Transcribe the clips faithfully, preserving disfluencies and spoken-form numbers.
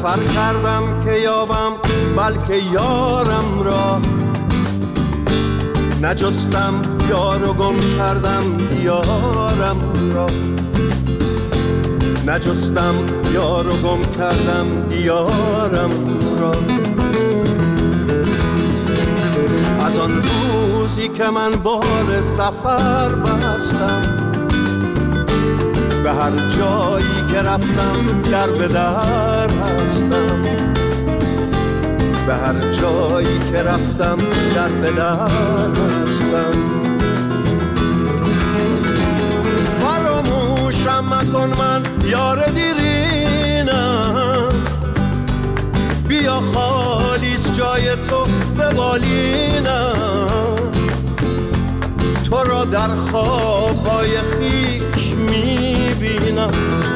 سفر کردم که یابم بلکه یارم را، نجستم یار و گم کردم یارم را، نجستم یار و گم کردم یارم را. از آن روزی که من بار سفر بستم، به هر جایی که رفتم در به در هستم، به هر جایی که رفتم در به در هستم. فراموشم مکن من یار دیرینم، بیا خالیست جای تو به بالینم، تو را در خوابهای خیش میبینم.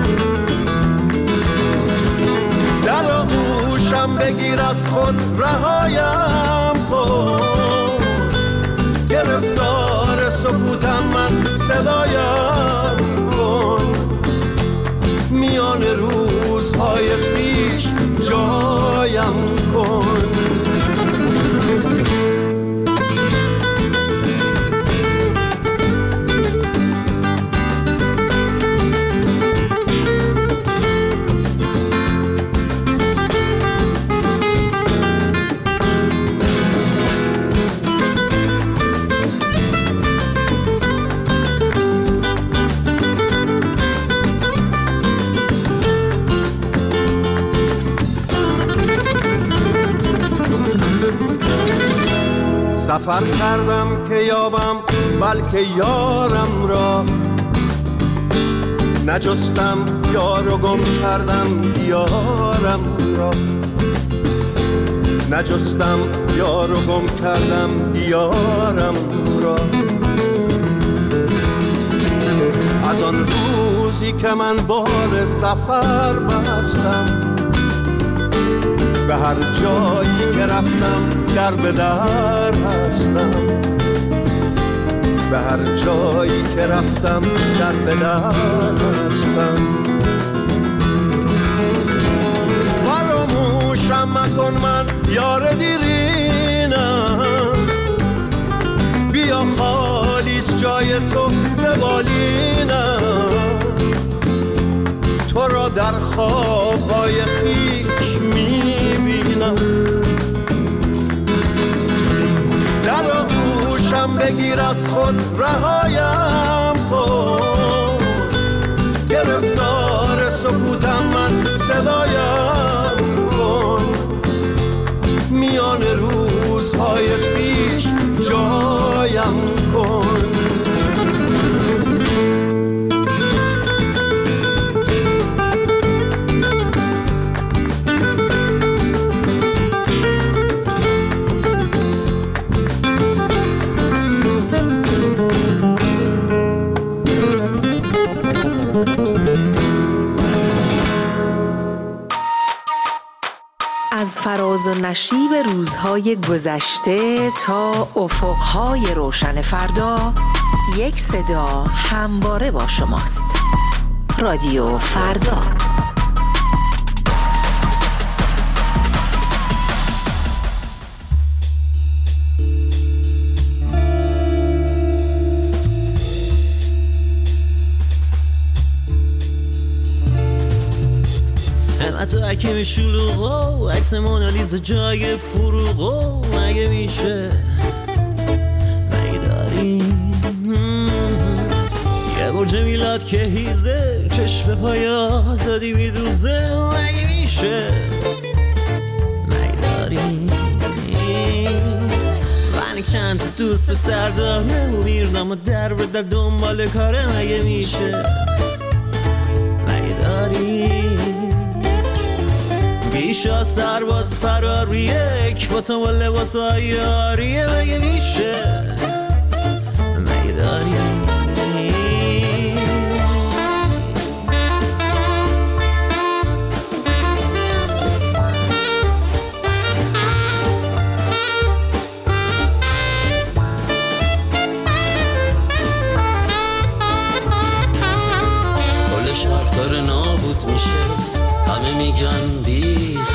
در آغوشم بگیر از خود رهایم کن، گرفتار سکوتم من صدایم کن، میان روزهای خیش جایم کن. سفر کردم که یابم بلکه یارم را، نجستم یار و گم کردم یارم را، نجستم یار و گم کردم یارم را. از آن روزی که من بار سفر بستم، به هر جایی که رفتم در به در هستم، به هر جایی که رفتم در به در هستم. فراموشم مکن من یار دیرینم، بیا خالیست جای تو به بالینم، تو را در خوابهای خیش میبینم. در آغوشم بگیر از خود رهایم کن، گرفتار سکوتم من صدایم کن، میان روزهای خیش جایم کن. از فراز و نشیب روزهای گذشته تا افقهای روشن فردا، یک صدا همواره با شماست. رادیو فردا. حتی اکیم شلوغو عکس مونالیزا جای فروغو مگه میشه نیداریم یه برج میلاد که هیزه چشم پای آزادی میدوزه مگه میشه نیداریم ونک چند تا دوست به سر داره و میردم و در به در دنبال کاره مگه میشه نیداریم بیشا سرباز فراریه یک با تو با لباس های آریه مگه میشه مگه داریم کل شهر داره نابود میشه همه میگن بی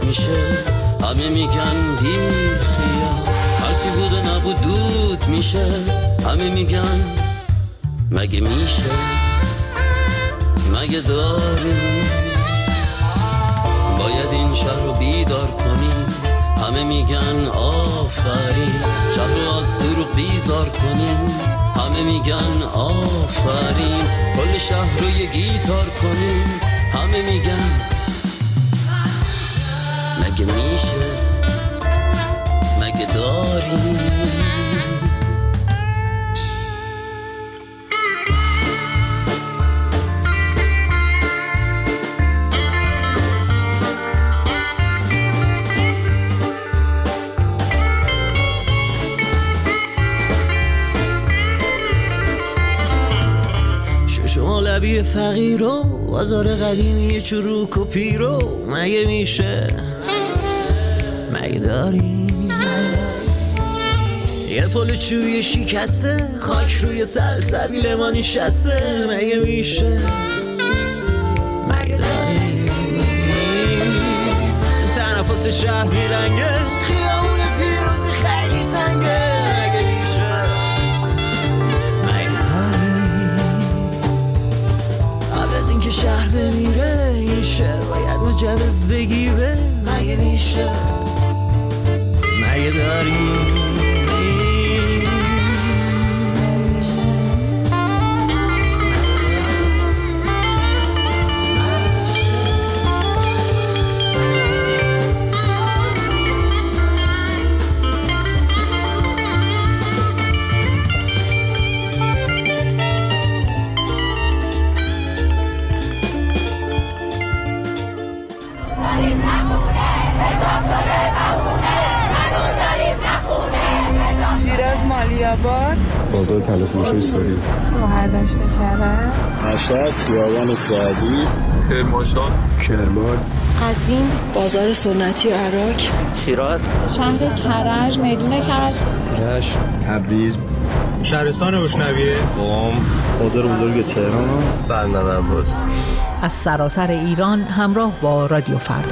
میشه، همه میگن بی خیال، هرچی بود و نبود دود میشه، همه میگن مگه میشه، مگه داری، باید این شهر رو بیدار کنیم، همه میگن آفرین، شب رو از دروغ بیزار کنیم، همه میگن آفرین، کل شهر رو یه گیتار کنیم، همه میگن مگه میشه، مگه داریم. لبی فقیر و بازار قدیمی چروک و پیرو، مگه میشه، مگه داری یه پل چوی شکسته، خاک روی سلسبیل ما نشسته، مگه میشه، مگه داری تنفس شهر میلنگه، خیابون پیروزی خیلی تنگه، مگه میشه، مگه از این که شهر بمیره این شهر باید مجوز بگیره، مگه میشه، مگه داریم. شیراز مالیاباد، بازار تلفروشی ساری، شهردشت کرد، مشهد خیابان سعدی، کرمانشاه، کرمان، قزوین، بازار سنتی عراق، شیراز، شهر کرج، میدون کرج، رشت، تبریز، شهرستان بشنویه، قم، بازار بزرگ تهران، بندر عباس. از سراسر ایران همراه با رادیو فردا.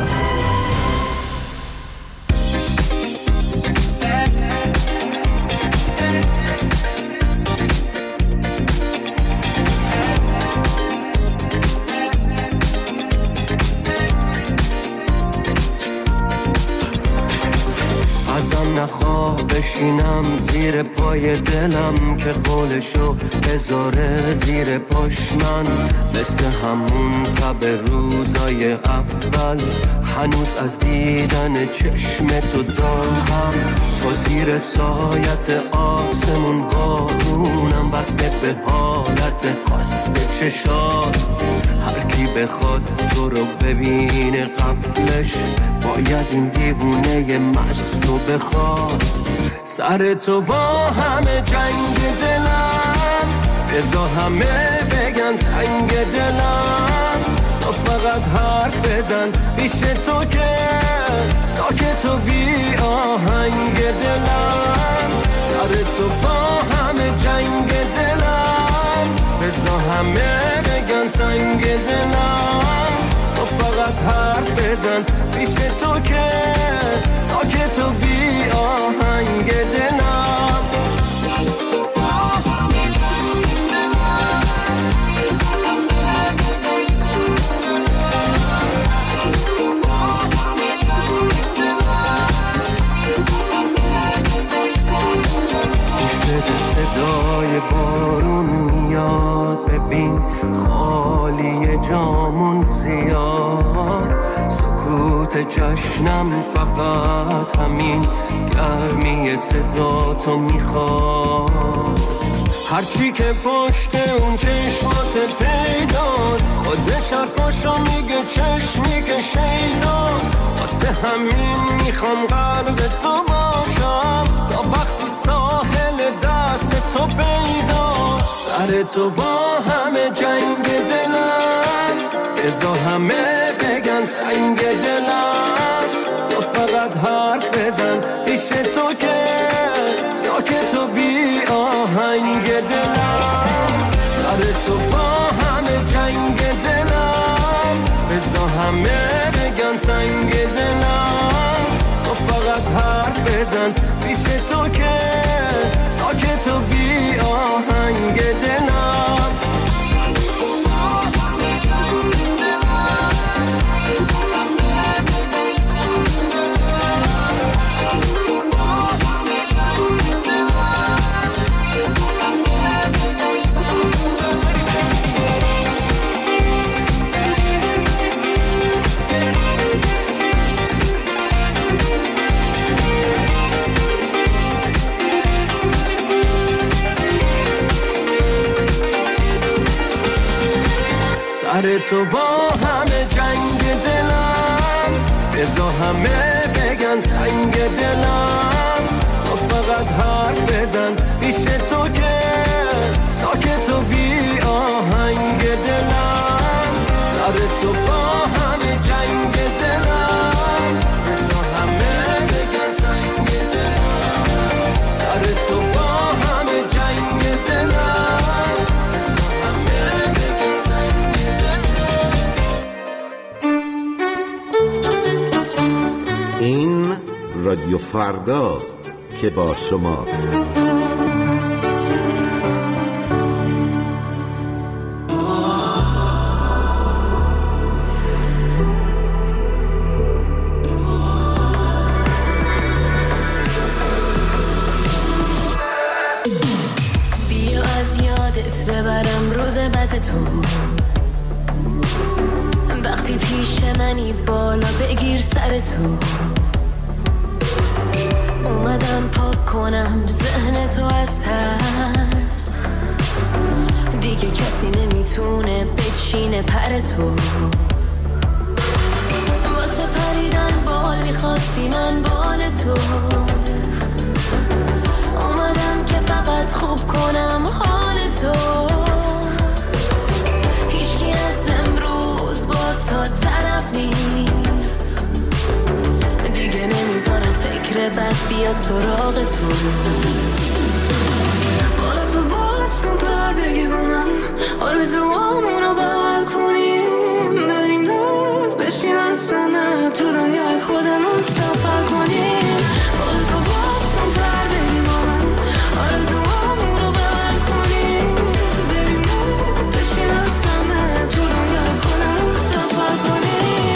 ازم نخواه بشینم زیر پای دلم که قولشو بذاره زیر پاش، من مثل همون تب روزای اول هنوز از دیدن چشم تو داغم، تو زیر سایت آسمون بارونم بسته به حالت خاص چشات، هر کی بخواد تو رو ببینه قبلش باید این دیوونه مست رو بخواد، سر تو با همه جنگ دلم، بذار همه بگن سنگ دلم، تو فقط حرف بزن پیش تو که ساکت و بی آهنگ دلم، سر تو با همه جنگ دلم، بذار همه بگن سنگ دلم، تو فقط حرف بزن پیش تو که ساکت و بی آهنگ دلم، سر تو با همه جنگ دلم، همه بگن سنگ دلم، سر تو با همه جنگ دلم، همه بگن سنگ دلم، گوش بده صدای بارون میاد، ببین خالی جامون زیاد، سکوت جشنم فقط همین گرمی صدا تو میخواد، هرچی که پشت اون چشمات پیداست، خودش حرفاشو میگه چشمی که شیداست، واسه همین میخوام غرق تو باشم تا وقتی ساحل دست تو پیداست، سر تو با همه جنگ دلم، بذار همه بگن سنگ دلم، تو فقط حرف بزن پیش تو که ساکت و بی آهنگ دلم، سر تو با همه جنگ دلم، بذار همه بگن سنگ دلم، بزن پیش تو که ساکت و بی آهنگ دلم. سر تو با همه جنگ دلم، بذار همه بگن سنگ دلم. تو فقط حرف بزن پیش تو که ساکت و بی آهنگ دلم. سر تو با همه جنگ دلم، بذار همه بگن سنگ دلم. سر تو با همه جنگ دلم، همه بگن سنگ دلم. این رادیو فرداست که با شماست. بیا از یادت ببرم روز بد تو، وقتی پیش منی بالا بگیر سر تو. اومدم پاک کنم ذهن تو از ترس، دیگه کسی نمیتونه بچینه پر تو. واسه پریدن بال میخواستی من بال تو، اومدم که فقط خوب کنم حال تو. هیچکی از امروز با تا طرف نیست، دیگه نمیذارم فکر بد بیاد سراغ تو. بالا تو باز کن پر بگی با من، آرزوامونو بغل کنیم، بریم دور بشیم از همه، تو دنیای خودمون سفر کنیم. بالا تو باز کن پر بگی با من، آرزوامونو بغل کنیم، بریم دور بشیم از همه، تو دنیای خودمون سفر کنیم.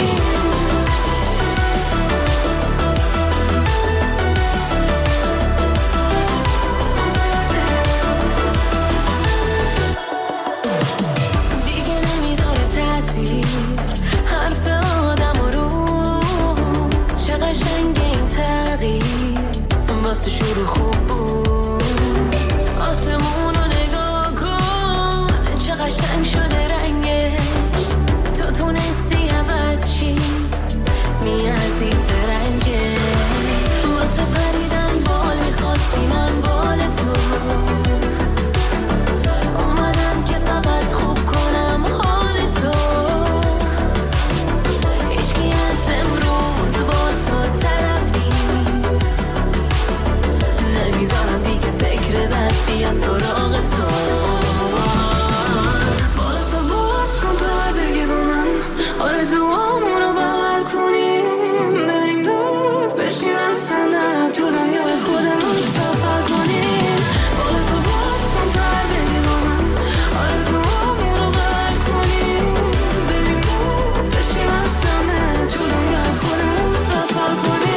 حرف آدم و روز چه قشنگ این تغییر واسه شروع خوب بود. آسمون رو نگاه کن چه قشنگ شده رنگش، تو تونستی عوض چی میارزی به رنگش. واسه پریدن بال میخواستی من بال تو، اومدم که فقط خوب کنم حال تو. بیا سراغ تو. بالا تو باز کن پر بگی با من، آرزوامونو بغل کنیم، بریم دور بشیم از همه، تو دنیای خودمون سفر کنیم. بالا تو باز کن پر بگی با من، آرزوامونو بغل کنیم، بریم دور بشیم از همه، تو دنیای خودمون سفر کنیم.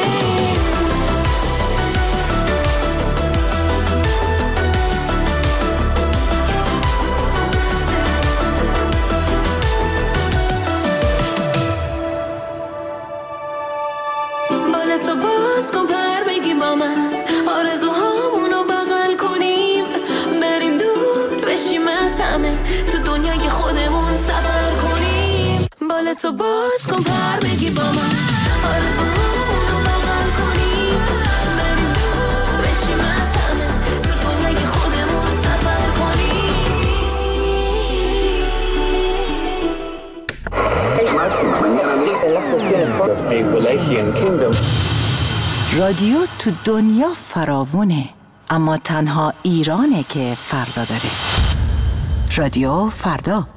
تو باز کن پر بگی با من، آرزوهامونو بغل کنیم، بریم دور بشیم از همه، تو دنیای خودمون سفر کنیم. بال تو باز کن پر بگی با من، آرزوهامونو بغل کنیم، بریم دور بشیم از همه، تو دنیای خودمون سفر کنیم. رادیو تو دنیا فراوونه، اما تنها ایرانه که فردا داره. رادیو فردا.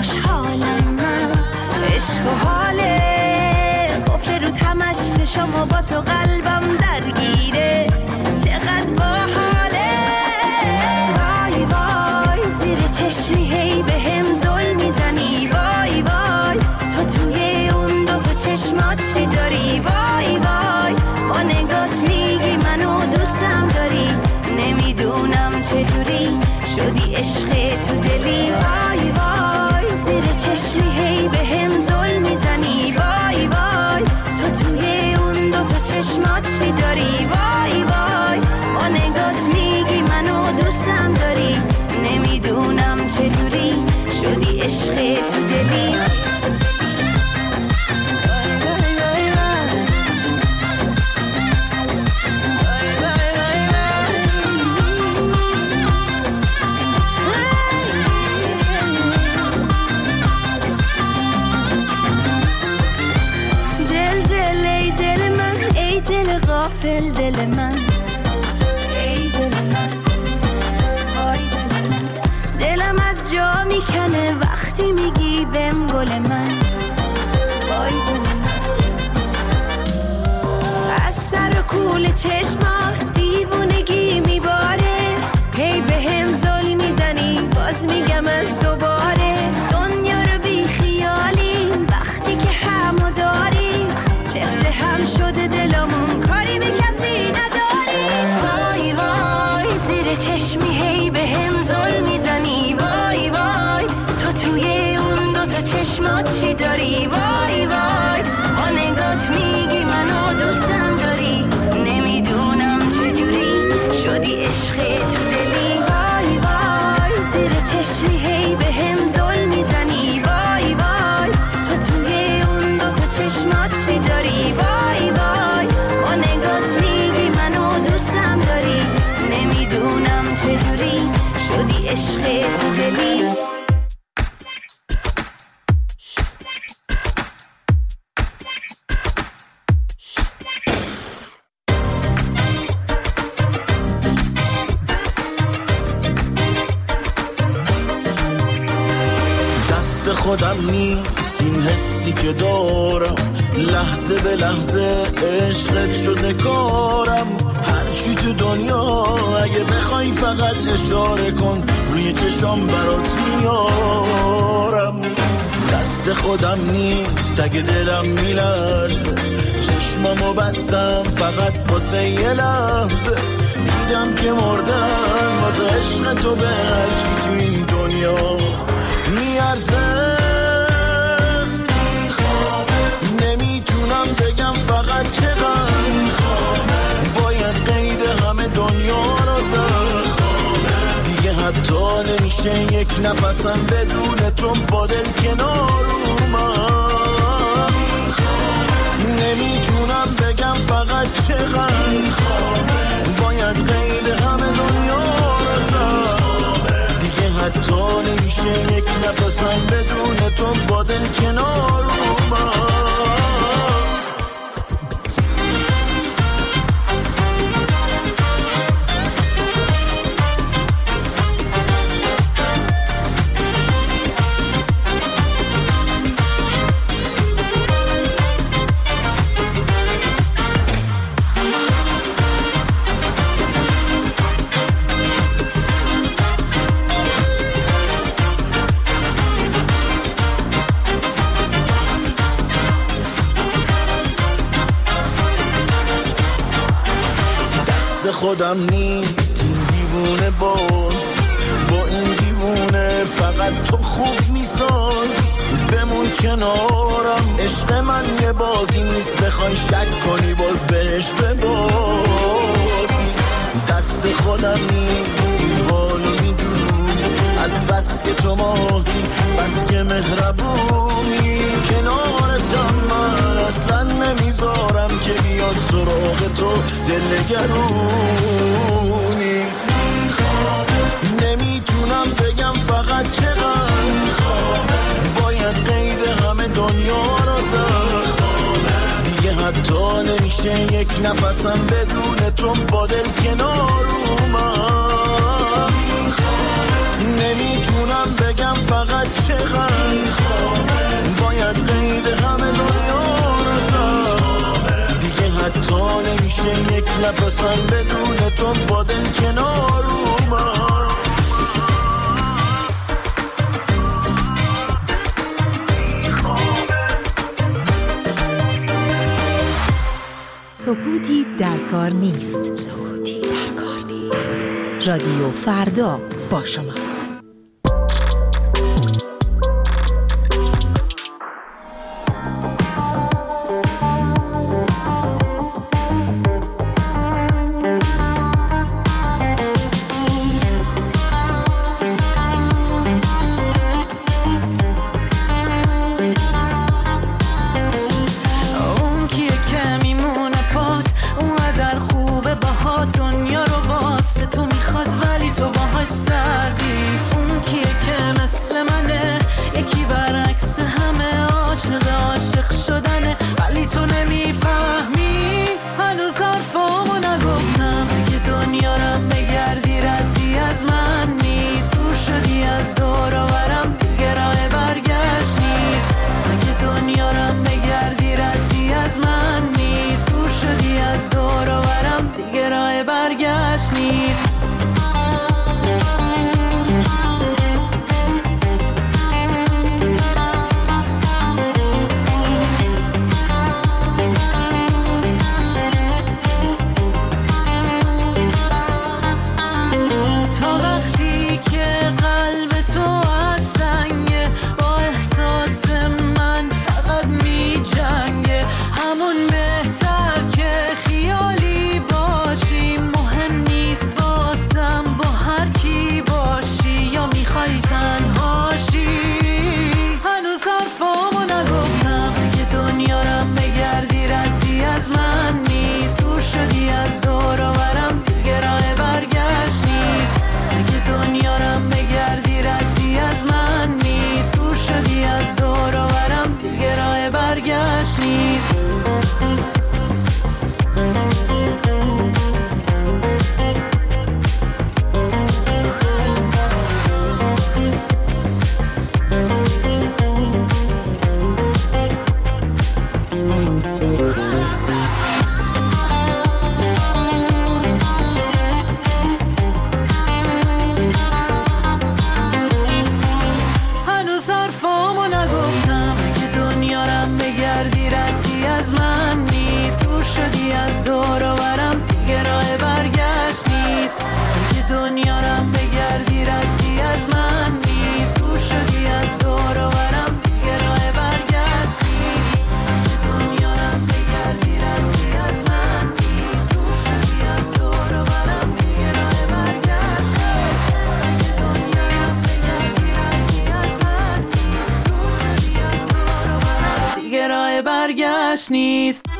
خوشحالم من، عشق و حاله قفل رو تمش چشم و با تو قلبم درگیره، چقدر باحاله. وای وای زیر چشمی هی به هم ظلم میزنی، وای وای تو توی اون دو تا چشمات چی داری، وای وای با نگات میگی منو دوستم داری، نمیدونم چجوری شدی عشق تو دلی. وای وای زیر چشمی هی به هم ظلم میزنی، وای وای تو توی اون دو تا چشمات چی داری، وای وای با نگات میگی منو دوستم داری، نمیدونم چجوری شدی عشق تو دلی. دل غافل دل من، ای دل من، وای دل من، دلم از جا میکنه وقتی میگی بهم گل من، وای دل من. از سر و کول چشمات دیوونگی میباره، هی بهم ظلم میزنی باز میگم از دوباره، دنیا رو بی خیالی وقتی که همو داری، چفته هم شده دلمون کاری به کسی نداری. وای وای زیر چشمی هی به هم ظلم میزنی، وای وای تو توی اون دو تا چشمات چی داری، وای وای با نگات میگی منو دوستم داری، نمیدونم چجوری شدی عشق تو دلی. وای وای زیر چشمی هی به هم ظلم میزنی، وای وای تو توی اون دو تا چشمات چی داری، وای وای با نگات میگی منو دوستم داری، نمیدونم چجوری شدی عشق تو دلی. دست خودم نیست این حسی که دارم، لحظه به لحظه عشقت شده کارم، هرچی تو دنیا اگه بخوای فقط اشاره کن، روی چشام برات میارم. دست خودم نیست اگه دلم میلرزه، چشمامو بستم فقط واسه یه لحظه، دیدم که مردم واسه عشق تو به هرچی تو این دنیا میارزه. نمیتونم بگم فقط چقدر باید قید همه دنیا رو زد، دیگه حتی نمیشه یک نفسم بدون تو با دل کنار اومد. نمیتونم بگم فقط چقدر باید قید همه دنیا رو زد، دیگه حتی نمیشه یک نفسم بدون تو با دل کنار اومد. خودم نیست این دیوونه باز، با این دیوونه فقط تو خوب میساز، بمون کنارم عشق من یه بازی نیست، بخوای شک کنی باز بهش ببازی. دست خودم نیست این حالو میدونی، از بس که تو ماهی بس که مهربونی، کنارتم من اصلا نمیذارم که بیاد سراغ تو دلنگرونی. نمیتونم بگم فقط چقدر باید قید همه دنیا رو زد، دیگه حتی نمیشه یک نفسم بدون تو با دل کنار اومد. نمیتونم بگم فقط چقدر باید قید همه دنیا رسم دیگه حتی نمیشه یک نفسم بدون تو با دل کنار اومد. سکوتی در کار نیست. سکوتی در کار نیست. رادیو فردا با شماست. برگشت نیست.